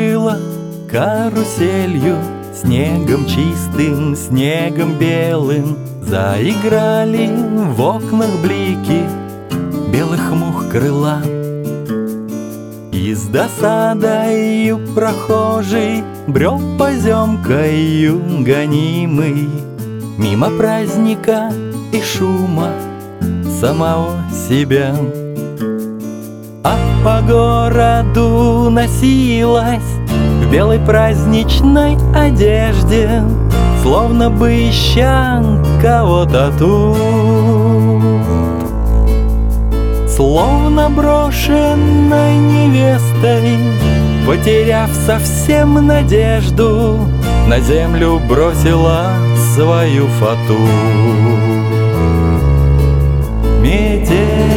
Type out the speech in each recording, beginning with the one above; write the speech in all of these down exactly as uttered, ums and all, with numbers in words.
закружила каруселью, снегом чистым, снегом белым. Заиграли в окнах блики белых мух крыла. И с досадою прохожий брел поземкою гонимый мимо праздника и шума самого себя. А по городу носилась в белой праздничной одежде, словно бы ища кого-то тут. Словно брошенной невестой, потеряв совсем надежду, на землю бросила свою фату. Метель,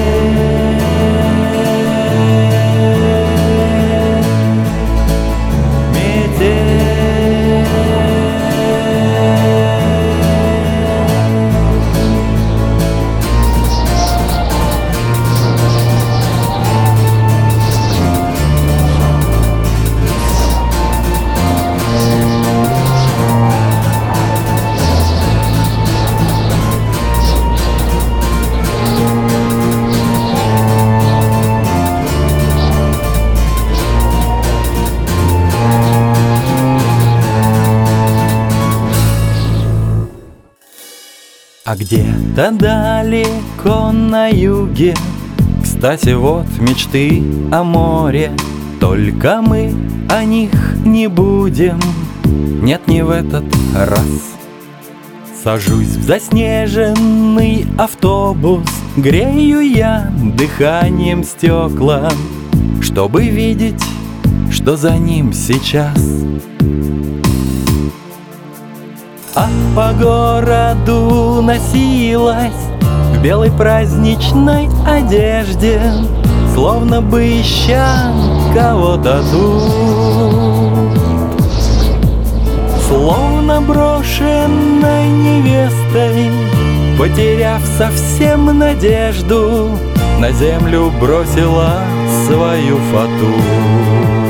а где-то далеко на юге, кстати, вот мечты о море. Только мы о них не будем, нет, не в этот раз. Сажусь в заснеженный автобус, грею я дыханием стекла, чтобы видеть, что за ним сейчас. А по городу носилась в белой праздничной одежде, словно бы ища кого-то тут. Словно брошенной невестой, потеряв совсем надежду, на землю бросила свою фату.